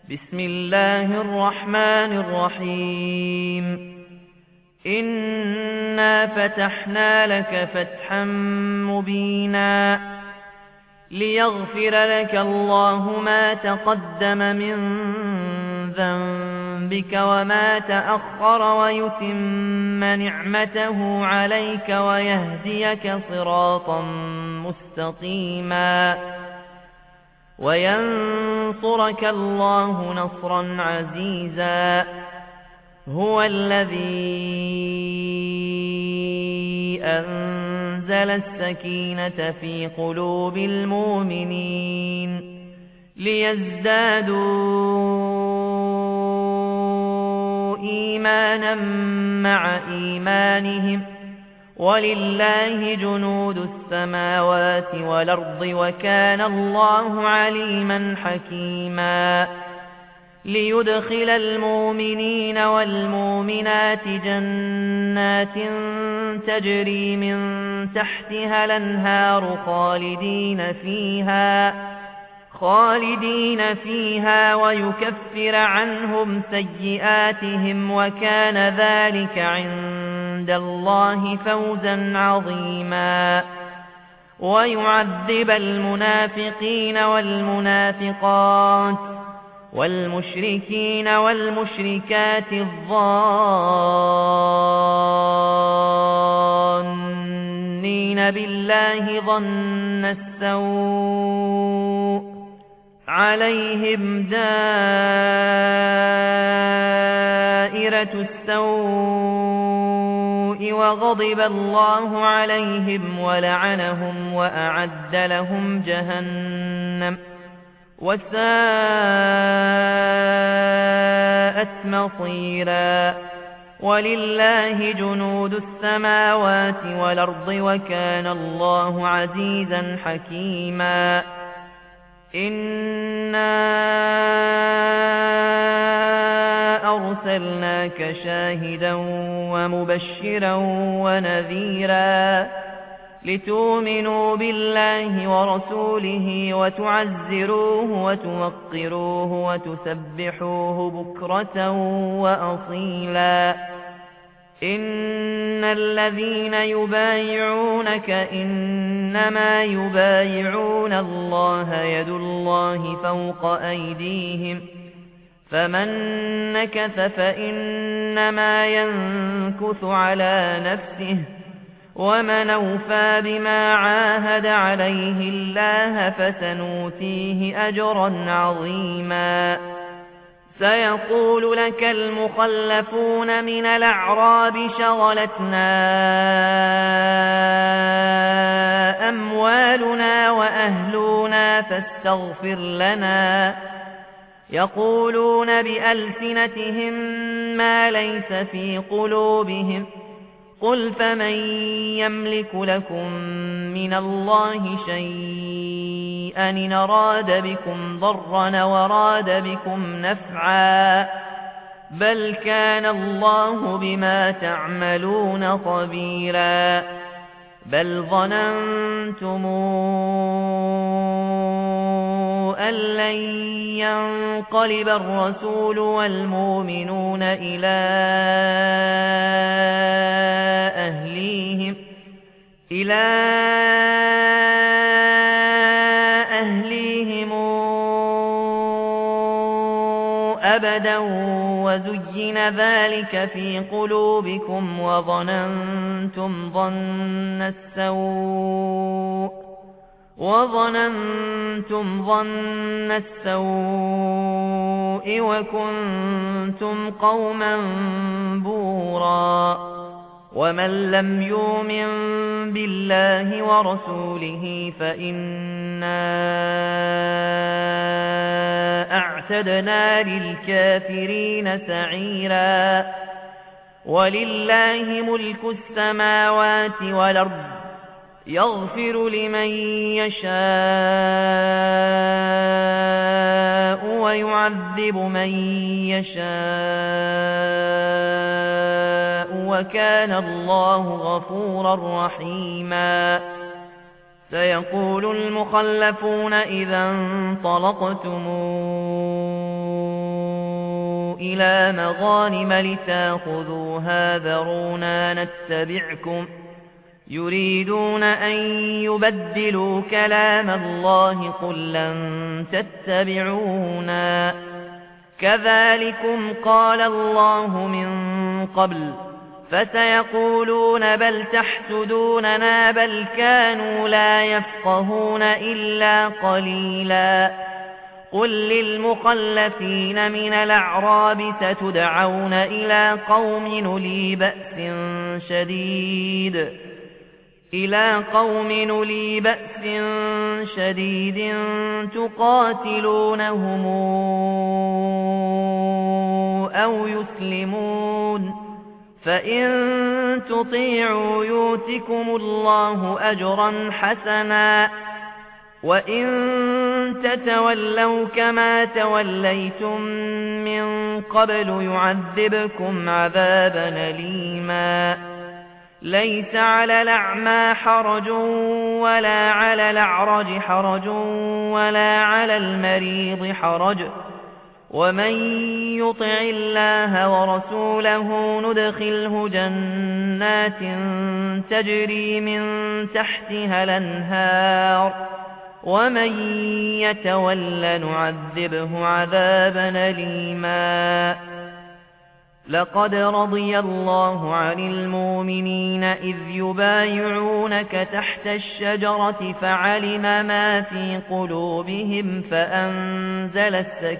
بسم الله الرحمن الرحيم إنا فتحنا لك فتحا مبينا ليغفر لك الله ما تقدم من ذنبك وما تأخر ويتم نعمته عليك ويهديك صراطا مستقيما وينصرك الله نصرا عزيزا هو الذي أنزل السكينة في قلوب المؤمنين ليزدادوا إيمانا مع إيمانهم ولله جنود السماوات والأرض وكان الله عليما حكيما ليدخل المؤمنين والمؤمنات جنات تجري من تحتها الأنهار خالدين فيها ويكفر عنهم سيئاتهم وكان ذلك عند الله فوزا عظيما ويعذب المنافقين والمنافقات والمشركين والمشركات الظانين بالله ظن السوء عليهم دائرة السوء وغضب الله عليهم ولعنهم وأعد لهم جهنم وساءت مصيرا ولله جنود السماوات والأرض وكان الله عزيزا حكيما إنا أرسلناك شاهدا ومبشرا ونذيرا لتؤمنوا بالله ورسوله وتعزروه وتوقروه وتسبحوه بكرة وأصيلا إن الذين يبايعونك إنما يبايعون الله يد الله فوق أيديهم فمن نكث فإنما ينكث على نفسه ومن أوفى بما عاهد عليه الله فسنؤتيه أجرا عظيما سيقول لك المخلفون من الأعراب شغلتنا أموالنا وأهلنا فاستغفر لنا يقولون بألسنتهم ما ليس في قلوبهم قل فمن يملك لكم من الله شيئا إن أراد بكم ضرا وراد بكم نفعا بل كان الله بما تعملون خبيرا بل ظننتم أن لن ينقلب الرسول والمؤمنون إلى أهليهم أبدا وزين ذلك في قلوبكم وظننتم ظن السوء وكنتم قوما بورا ومن لم يؤمن بالله ورسوله فإنا أعتدنا للكافرين سعيرا ولله ملك السماوات والأرض يغفر لمن يشاء ويعذب من يشاء وكان الله غفورا رحيما سيقول المخلفون إذا انطلقتم إلى مغانم لتأخذوها ذرونا نتبعكم يريدون أن يبدلوا كلام الله قل لن تتبعونا كذلكم قال الله من قبل فسيقولون بل تحسدوننا بل كانوا لا يفقهون إلا قليلا قل للمخلفين من الأعراب ستدعون إلى قوم أولي بأس شديد تقاتلونهم أو يسلمون فإن تطيعوا يؤتكم الله أجرا حسنا وإن تتولوا كما توليتم من قبل يعذبكم عذابا أليما ليس على الأعمى حرج ولا على الأعرج حرج ولا على المريض حرج ومن يطع الله ورسوله ندخله جنات تجري من تحتها الأنهار ومن يتول نعذبه عذابا أليما لقد رضي الله عن المؤمنين إذ يبايعونك تحت الشجرة فعلم ما في قلوبهم فأنزل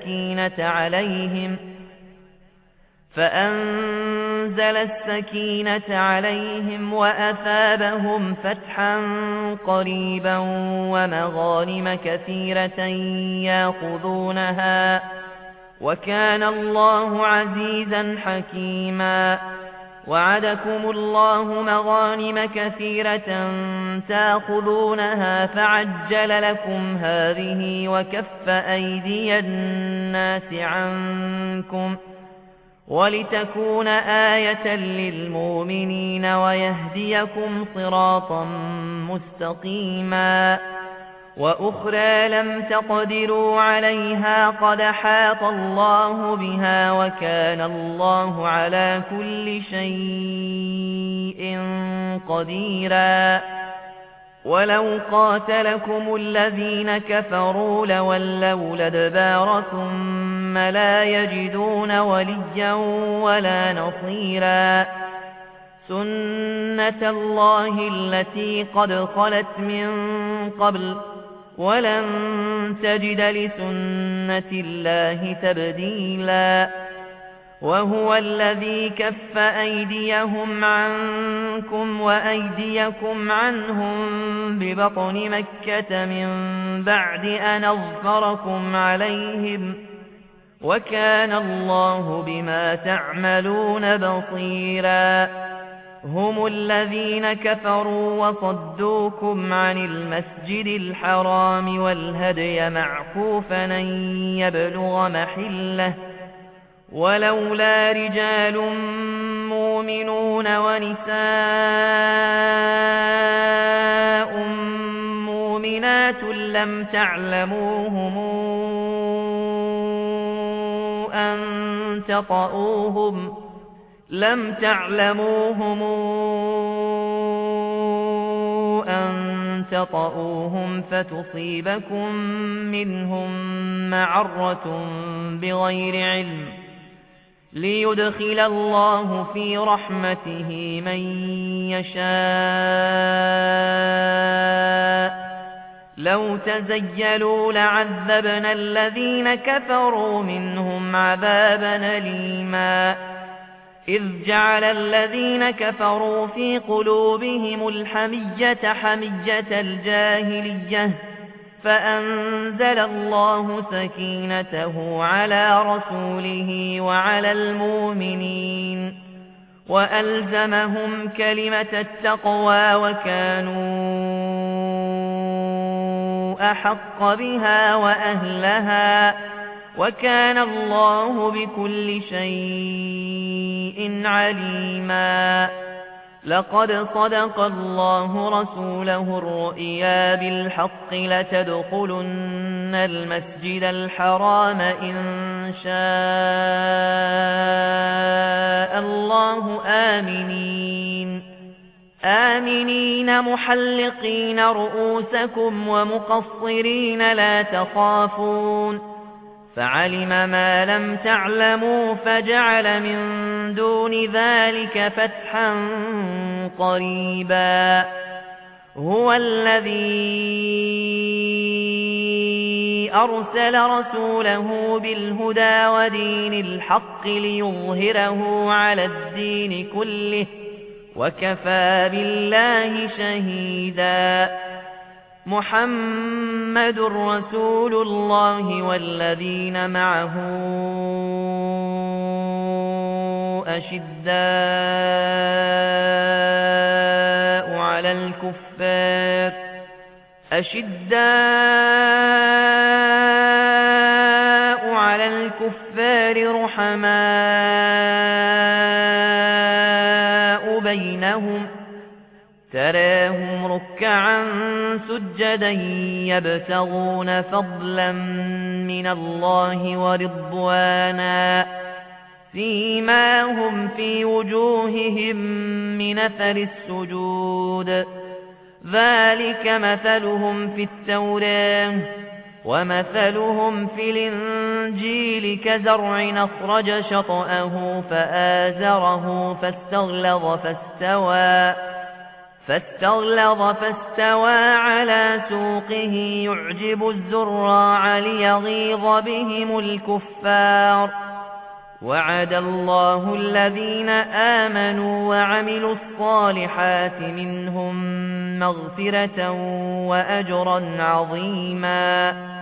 السكينة عليهم وأثابهم فتحا قريبا ومغانم كثيرة يأخذونها وكان الله عزيزا حكيما وعدكم الله مغانم كثيرة تأخذونها فعجل لكم هذه وكف أيدي الناس عنكم ولتكون آية للمؤمنين ويهديكم صراطا مستقيما وأخرى لم تقدروا عليها قد حاط الله بها وكان الله على كل شيء قديرا ولو قاتلكم الذين كفروا لولوا الأدبار ثم لا يجدون وليا ولا نصيرا سنة الله التي قد خلت من قبل ولن تجد لسنة الله تبديلا وهو الذي كف أيديهم عنكم وأيديكم عنهم ببطن مكة من بعد أن أظفركم عليهم وكان الله بما تعملون بصيرا هم الذين كفروا وصدوكم عن المسجد الحرام والهدي معكوفا أن يبلغ محله ولولا رجال مؤمنون ونساء مؤمنات لم تعلموهم أن تطؤوهم فتصيبكم منهم معرة بغير علم ليدخل الله في رحمته من يشاء لو تزيلوا لعذبنا الذين كفروا منهم عذابا أليما إذ جعل الذين كفروا في قلوبهم الحمية حمية الجاهلية فأنزل الله سكينته على رسوله وعلى المؤمنين وألزمهم كلمة التقوى وكانوا أحق بها وأهلها وكان الله بكل شيء عليما لقد صدق الله رسوله الرؤيا بالحق لتدخلن المسجد الحرام إن شاء الله آمنين محلقين رؤوسكم ومقصرين لا تخافون فعلم ما لم تعلموا فجعل من دون ذلك فتحا قريبا هو الذي أرسل رسوله بالهدى ودين الحق ليظهره على الدين كله وكفى بالله شهيدا محمد رسول الله والذين معه أشداء على الكفار رحماء بينهم تراهم ركعا سجدا يبتغون فضلا من الله ورضوانا سيماهم في وجوههم من أثر السجود ذلك مثلهم في التوراة ومثلهم في الإنجيل كزرع أخرج شطأه فآزره فاستغلظ فاستوى على سوقه يعجب الزراع ليغيظ بهم الكفار وعد الله الذين آمنوا وعملوا الصالحات منهم مغفرة وأجرا عظيما